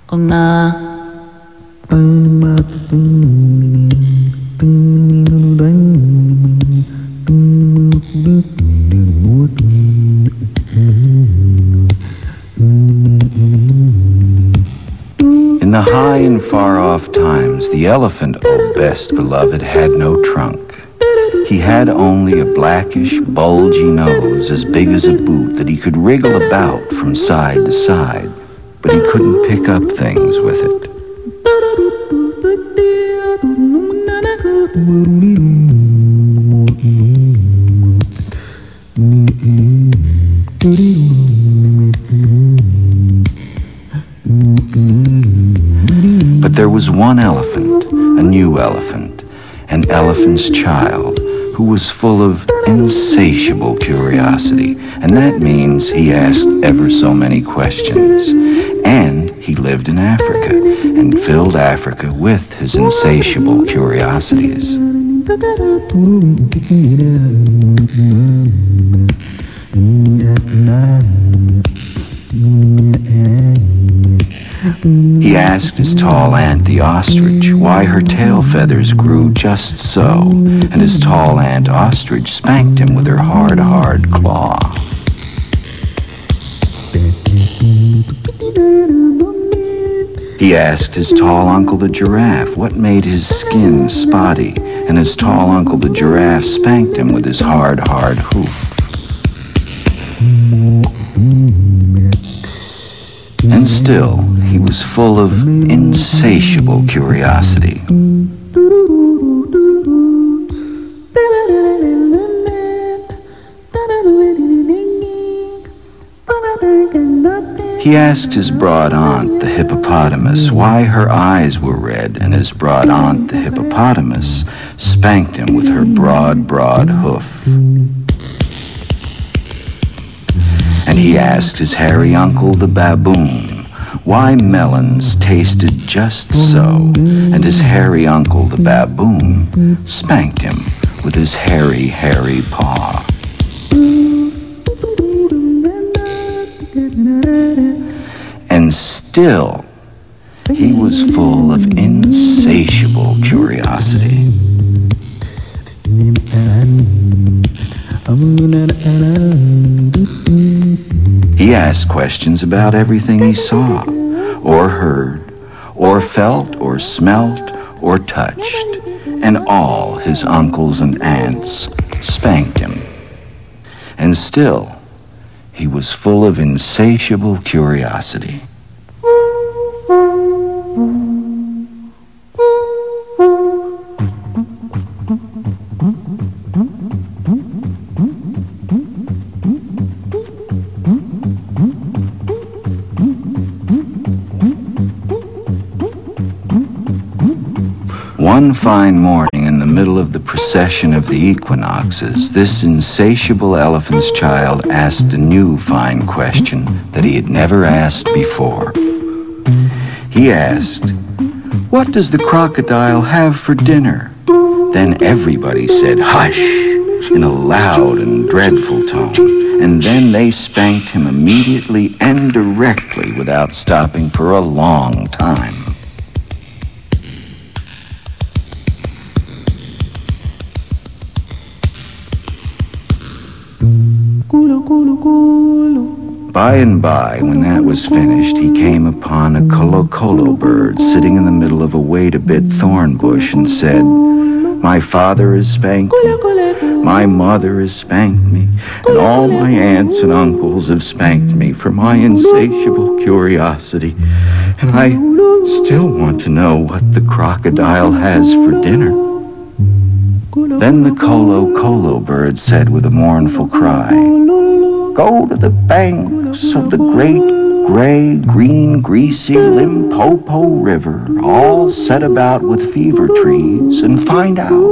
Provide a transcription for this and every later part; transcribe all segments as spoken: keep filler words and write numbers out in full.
In the high and far-off times, the elephant, oh best beloved, had no trunk. He had only a blackish, bulgy nose as big as a boot that he could wriggle about from side to side, but he couldn't pick up things with it. But there was one elephant, a new elephant, an elephant's child, who was full of insatiable curiosity, and that means he asked ever so many questions. And he lived in Africa and filled Africa with his insatiable curiosities. He asked his tall aunt, the ostrich, why her tail feathers grew just so, and his tall aunt ostrich spanked him with her hard, hard claw. He asked his tall uncle, the giraffe, what made his skin spotty, and his tall uncle, the giraffe, spanked him with his hard, hard hoof. And still, he was full of insatiable curiosity. He asked his broad aunt, the hippopotamus, why her eyes were red, and his broad aunt, the hippopotamus, spanked him with her broad, broad hoof. And he asked his hairy uncle, the baboon, why melons tasted just so, and his hairy uncle, the baboon, spanked him with his hairy, hairy paw. And still, he was full of insatiable curiosity. He asked questions about everything he saw, or heard, or felt, or smelt, or touched, and all his uncles and aunts spanked him. And still, he was full of insatiable curiosity. One fine morning in the middle of the procession of the equinoxes, this insatiable elephant's child asked a new fine question that he had never asked before. He asked, "What does the crocodile have for dinner?" Then everybody said, "Hush," in a loud and dreadful tone, and then they spanked him immediately and directly without stopping for a long time. By and by, when that was finished, he came upon a kolokolo bird sitting in the middle of a wait-a-bit thorn bush and said, "My father has spanked me, my mother has spanked me, and all my aunts and uncles have spanked me for my insatiable curiosity, and I still want to know what the crocodile has for dinner." Then the kolokolo bird said with a mournful cry, "Go to the banks of the great, gray, green, greasy Limpopo River, all set about with fever trees, and find out."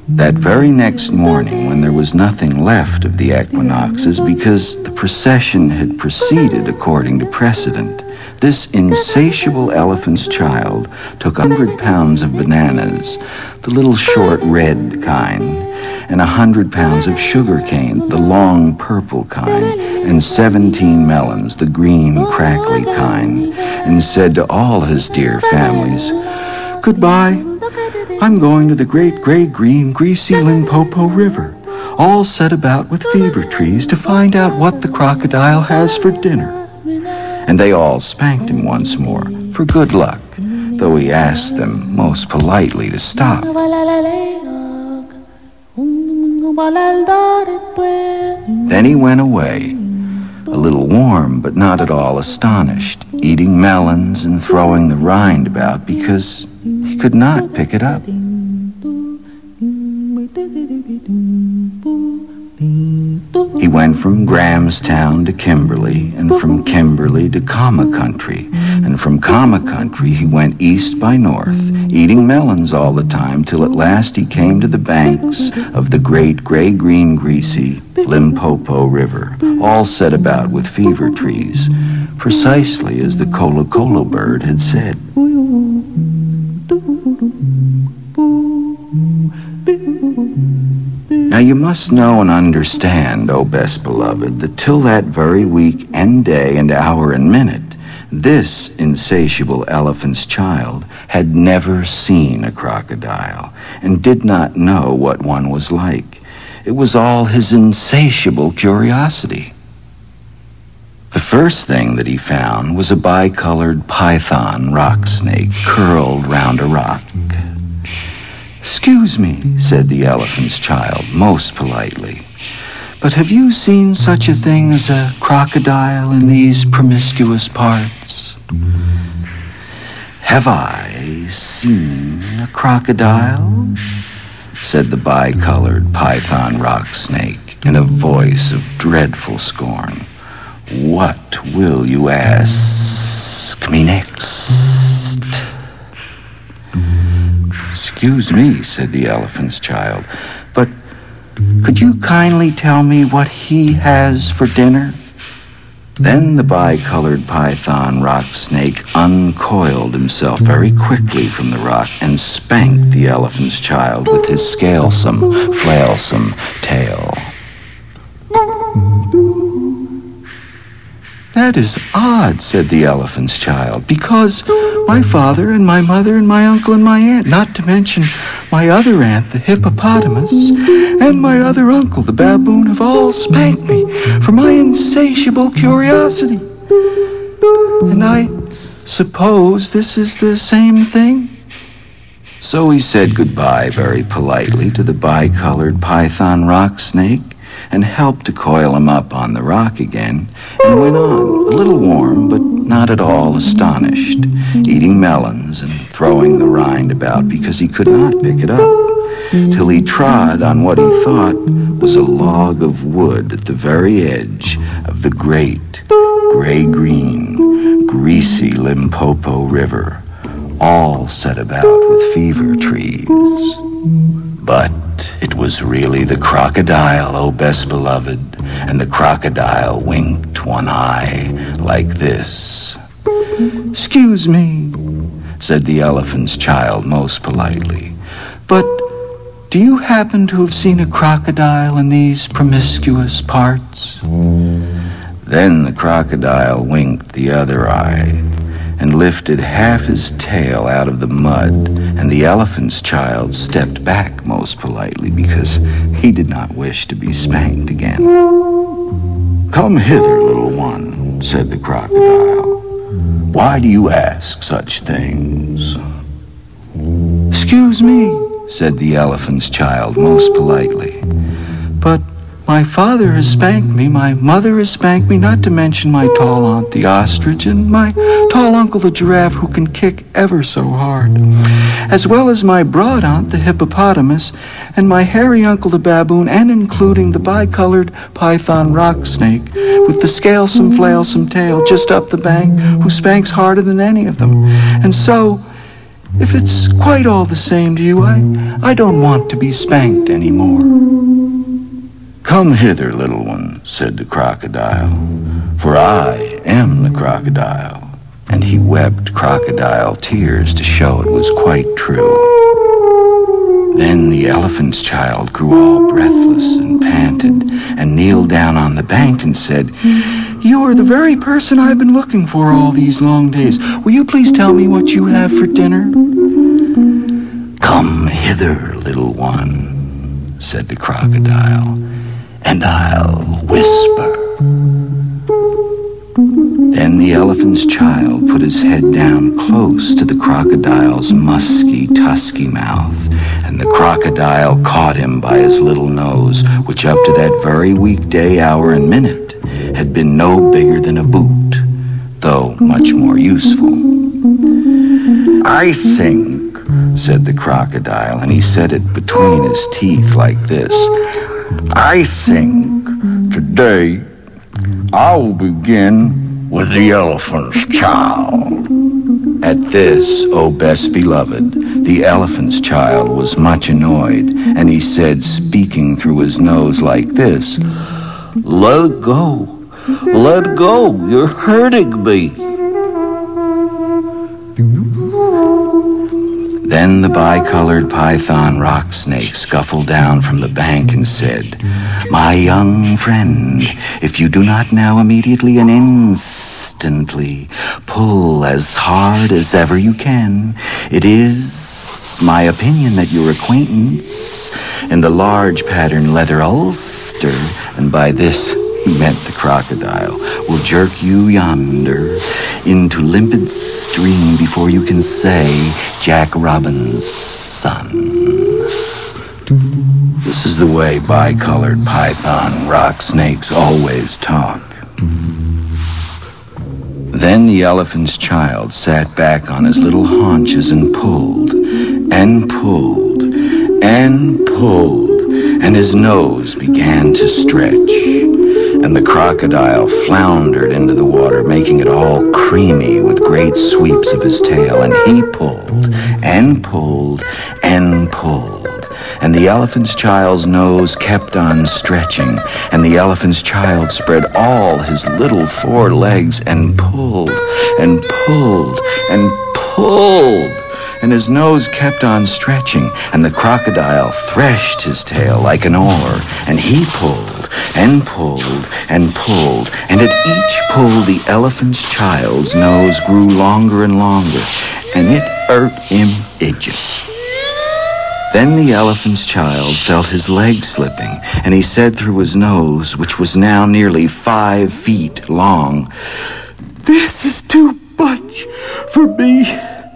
That very next morning, when there was nothing left of the equinoxes because the procession had proceeded according to precedent, this insatiable elephant's child took a hundred pounds of bananas, the little short red kind, and a hundred pounds of sugar cane, the long purple kind, and seventeen melons, the green crackly kind, and said to all his dear families, "Goodbye. I'm going to the great gray green greasy Limpopo River, all set about with fever trees to find out what the crocodile has for dinner." And they all spanked him once more for good luck, though he asked them most politely to stop. Then he went away, a little warm but not at all astonished, eating melons and throwing the rind about because he could not pick it up. He went from Grahamstown to Kimberley, and from Kimberley to Kama Country, and from Kama Country he went east by north, eating melons all the time, till at last he came to the banks of the great gray-green greasy Limpopo River, all set about with fever trees, precisely as the Colo-Colo bird had said. Now you must know and understand, O best beloved, that till that very week and day and hour and minute, this insatiable elephant's child had never seen a crocodile and did not know what one was like. It was all his insatiable curiosity. The first thing that he found was a bicolored python rock snake curled round a rock. "Excuse me," said the elephant's child most politely, "but have you seen such a thing as a crocodile in these promiscuous parts?" "Have I seen a crocodile?" said the bicolored python rock snake in a voice of dreadful scorn. "What will you ask me next?" "Excuse me," said the elephant's child, "but could you kindly tell me what he has for dinner?" Then the bicolored python rock snake uncoiled himself very quickly from the rock and spanked the elephant's child with his scalesome, flailsome tail. "That is odd," said the elephant's child, "because my father and my mother and my uncle and my aunt, not to mention my other aunt, the hippopotamus, and my other uncle, the baboon, have all spanked me for my insatiable curiosity. And I suppose this is the same thing?" So he said goodbye very politely to the bicolored python rock snake and helped to coil him up on the rock again, and went on, a little warm but not at all astonished, eating melons and throwing the rind about because he could not pick it up, till he trod on what he thought was a log of wood at the very edge of the great gray-green, greasy Limpopo River, all set about with fever trees. But it was really the crocodile, O best beloved, and the crocodile winked one eye like this. "Excuse me," said the elephant's child most politely, "but do you happen to have seen a crocodile in these promiscuous parts?" Then the crocodile winked the other eye and lifted half his tail out of the mud, and the elephant's child stepped back most politely because he did not wish to be spanked again. "Come hither, little one," said the crocodile. "Why do you ask such things?" "Excuse me," said the elephant's child most politely, "but my father has spanked me, my mother has spanked me, not to mention my tall aunt the ostrich and my tall uncle the giraffe who can kick ever so hard, as well as my broad aunt the hippopotamus and my hairy uncle the baboon, and including the bicolored python rock snake with the scalesome flailsome tail just up the bank, who spanks harder than any of them. And so, if it's quite all the same to you, I, I don't want to be spanked anymore." "Come hither, little one," said the crocodile, "for I am the crocodile." And he wept crocodile tears to show it was quite true. Then the elephant's child grew all breathless and panted and kneeled down on the bank and said, "You are the very person I've been looking for all these long days. Will you please tell me what you have for dinner?" "Come hither, little one," said the crocodile, "and I'll whisper." Then the elephant's child put his head down close to the crocodile's musky, tusky mouth, and the crocodile caught him by his little nose, which up to that very weekday, hour, and minute had been no bigger than a boot, though much more useful. "I think," said the crocodile, and he said it between his teeth like this, "I think today I'll begin with the elephant's child." At this, O best beloved, the elephant's child was much annoyed, and he said, speaking through his nose like this, "Let it go, let it go, you're hurting me." Then the bicolored python rock snake scuffled down from the bank and said, "My young friend, if you do not now immediately and instantly pull as hard as ever you can, it is my opinion that your acquaintance in the large pattern leather ulster," and by this he meant the crocodile, "will jerk you yonder into limpid stream before you can say Jack Robin's son." This is the way bicolored python rock snakes always talk. Then the elephant's child sat back on his little haunches and pulled, and pulled, and pulled, and his nose began to stretch. And the crocodile floundered into the water, making it all creamy with great sweeps of his tail, and he pulled, and pulled, and pulled. And the elephant's child's nose kept on stretching, and the elephant's child spread all his little four legs and pulled, and pulled, and pulled. And his nose kept on stretching, and the crocodile threshed his tail like an oar, and he pulled, and pulled, and pulled, and at each pull the elephant's child's nose grew longer and longer, and it hurt him itches. Then the elephant's child felt his leg slipping, and he said through his nose, which was now nearly five feet long, "This is too much for me."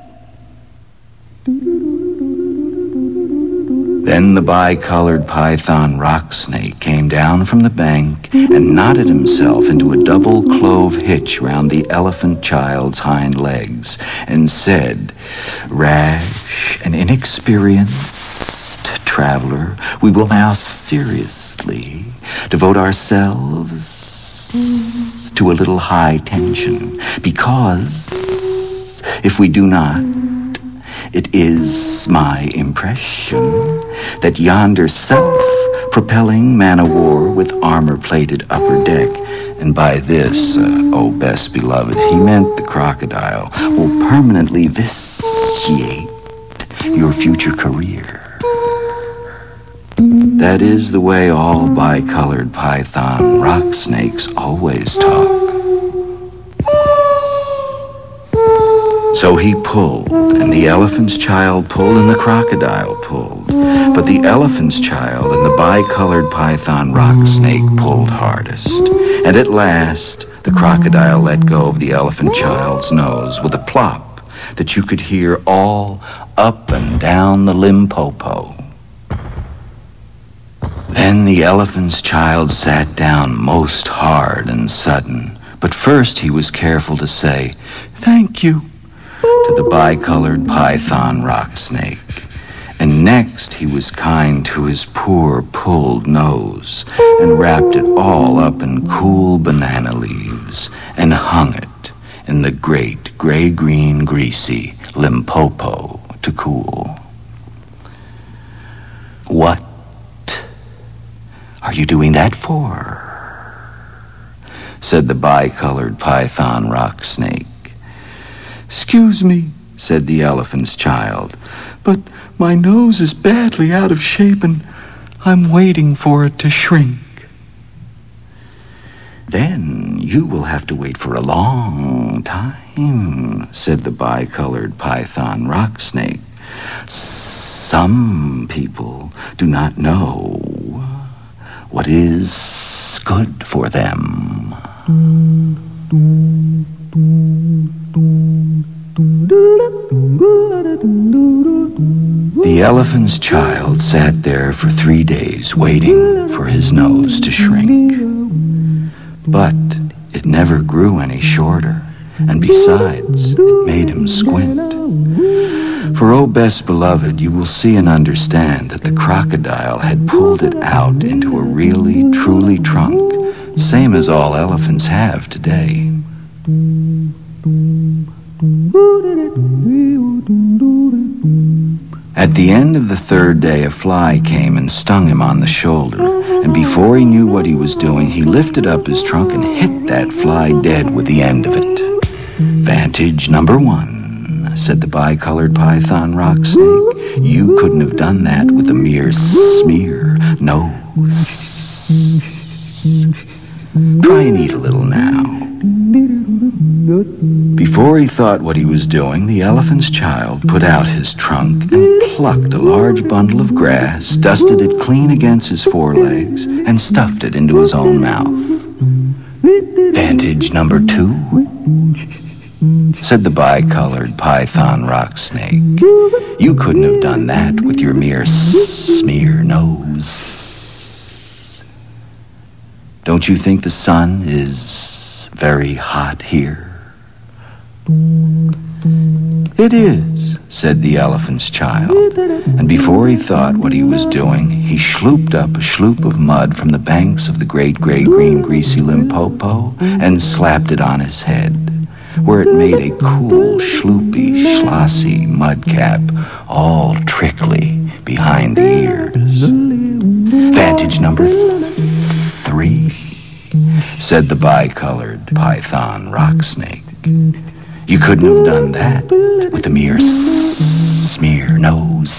Then the bicolored python rock snake came down from the bank and knotted himself into a double clove hitch round the elephant child's hind legs and said, "Rash and inexperienced traveler, we will now seriously devote ourselves to a little high tension, because if we do not, it is my impression that yonder self-propelling man-o'-war with armor-plated upper deck," and by this, uh, oh best beloved, he meant the crocodile, "will permanently vitiate your future career." That is the way all bicolored python rock snakes always talk. So he pulled, and the elephant's child pulled, and the crocodile pulled. But the elephant's child and the bicolored python rock snake pulled hardest. And at last, the crocodile let go of the elephant child's nose with a plop that you could hear all up and down the Limpopo. Then the elephant's child sat down most hard and sudden. But first he was careful to say, "Thank you," to the bicolored python rock snake. And next he was kind to his poor pulled nose and wrapped it all up in cool banana leaves and hung it in the great gray-green greasy Limpopo to cool. "What are you doing that for?" said the bicolored python rock snake. "Excuse me," said the elephant's child, "but my nose is badly out of shape and I'm waiting for it to shrink." "Then you will have to wait for a long time," said the bicolored python rock snake. "Some people do not know what is good for them." The elephant's child sat there for three days waiting for his nose to shrink. But it never grew any shorter, and besides, it made him squint. For, oh, best beloved, you will see and understand that the crocodile had pulled it out into a really, truly trunk, same as all elephants have today. At the end of the third day, a fly came and stung him on the shoulder, and before he knew what he was doing, he lifted up his trunk and hit that fly dead with the end of it. "Vantage number one," said the bicolored python rock snake. "You couldn't have done that with a mere smear nose. Try and eat a little now." Before he thought what he was doing, the elephant's child put out his trunk and plucked a large bundle of grass, dusted it clean against his forelegs, and stuffed it into his own mouth. "Vantage number two," said the bicolored python rock snake. "You couldn't have done that with your mere smear nose. Don't you think the sun is very hot here?" "It is," said the elephant's child, and before he thought what he was doing, he slooped up a sloop of mud from the banks of the great gray green greasy Limpopo and slapped it on his head, where it made a cool, sloopy, schlossy mud cap, all trickly behind the ears. "Vantage number three," said the bicolored python rock snake. "You couldn't have done that with a mere smear nose.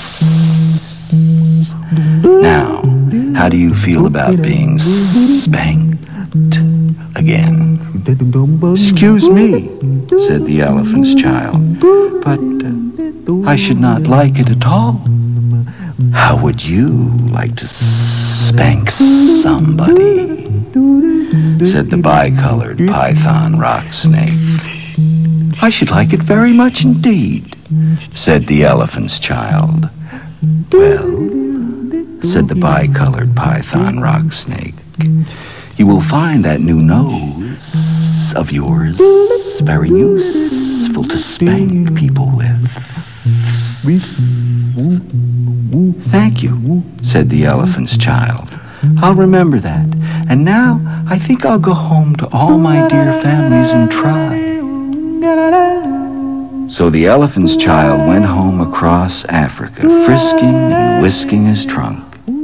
Now, how do you feel about being spanked again?" "Excuse me," said the elephant's child, "but uh, I should not like it at all." "How would you like to spank somebody?" said the bicolored python rock snake. "I should like it very much indeed," said the elephant's child. "Well," said the bicolored python rock snake, "you will find that new nose of yours very useful to spank people with." "Thank you," said the elephant's child. "I'll remember that. And now I think I'll go home to all my dear families and try." So the elephant's child went home across Africa, frisking and whisking his trunk.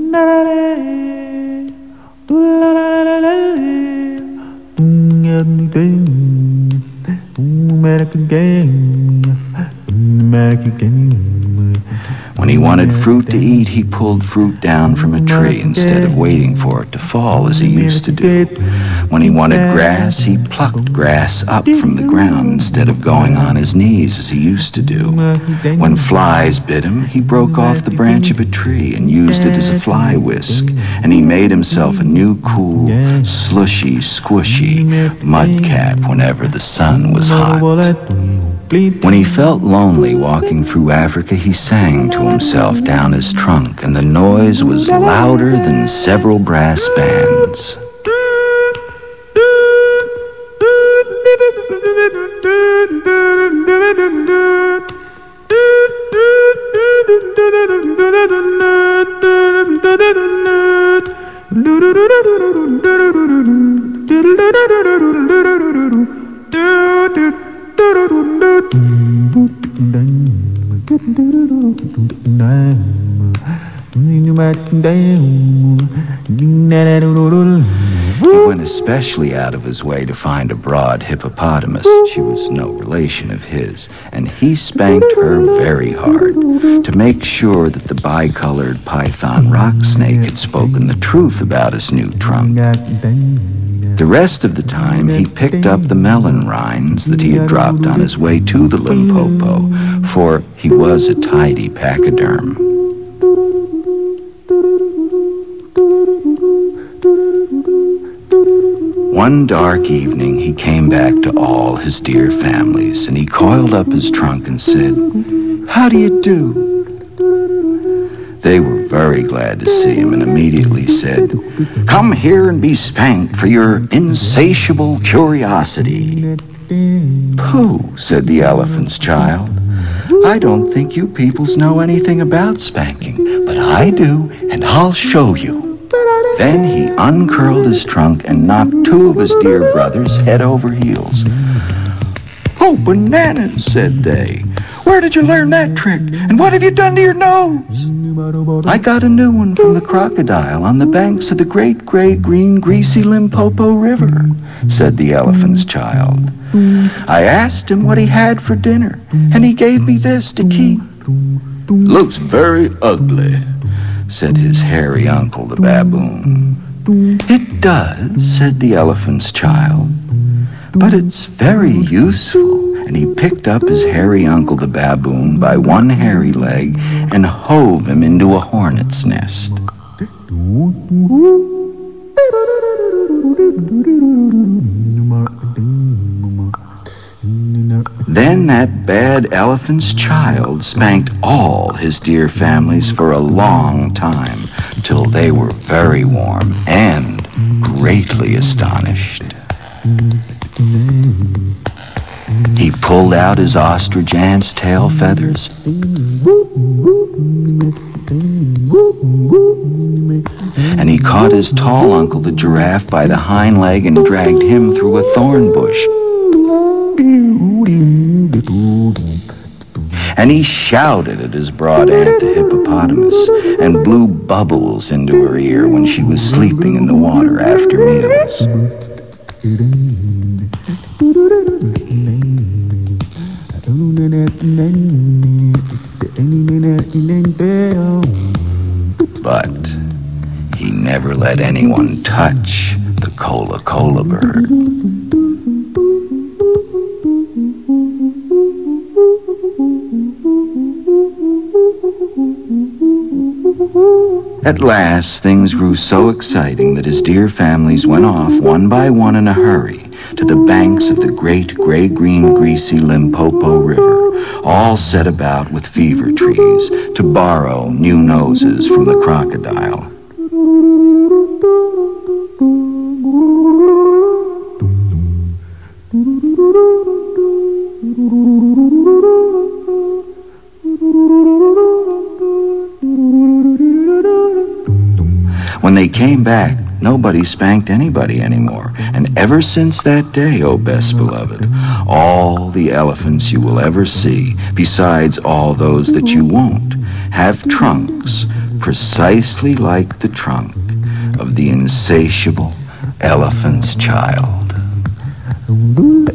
When he wanted fruit to eat, he pulled fruit down from a tree instead of waiting for it to fall as he used to do. When he wanted grass, he plucked grass up from the ground instead of going on his knees as he used to do. When flies bit him, he broke off the branch of a tree and used it as a fly whisk, and he made himself a new cool, slushy, squishy mud cap whenever the sun was hot. When he felt lonely walking through Africa, he sang to himself down his trunk, and the noise was louder than several brass bands. He went especially out of his way to find a broad hippopotamus. She was no relation of his, and he spanked her very hard to make sure that the bicolored python rock snake had spoken the truth about his new trunk. The rest of the time, he picked up the melon rinds that he had dropped on his way to the Limpopo, for he was a tidy pachyderm. One dark evening, he came back to all his dear families, and he coiled up his trunk and said, "How do you do?" They were very glad to see him and immediately said, "Come here and be spanked for your insatiable curiosity." "Pooh," said the elephant's child. "I don't think you peoples know anything about spanking, but I do, and I'll show you." Then he uncurled his trunk and knocked two of his dear brothers head over heels. "Oh, bananas," said they. "Where did you learn that trick? And what have you done to your nose?" "I got a new one from the crocodile on the banks of the great gray green greasy Limpopo River," said the elephant's child. "I asked him what he had for dinner, and he gave me this to keep." "Looks very ugly," said his hairy uncle, the baboon. "It does," said the elephant's child, "but it's very useful." And he picked up his hairy uncle, the baboon, by one hairy leg and hove him into a hornet's nest. Then that bad elephant's child spanked all his dear families for a long time, till they were very warm and greatly astonished. He pulled out his ostrich ant's tail feathers and he caught his tall uncle, the giraffe, by the hind leg and dragged him through a thorn bush. And he shouted at his broad aunt, the hippopotamus, and blew bubbles into her ear when she was sleeping in the water after meals. But he never let anyone touch the Cola-Cola bird. At last, things grew so exciting that his dear families went off one by one in a hurry to the banks of the great gray-green greasy Limpopo River, all set about with fever trees, to borrow new noses from the crocodile. When they came back, nobody spanked anybody anymore. And ever since that day, O best beloved, all the elephants you will ever see, besides all those that you won't, have trunks precisely like the trunk of the insatiable elephant's child.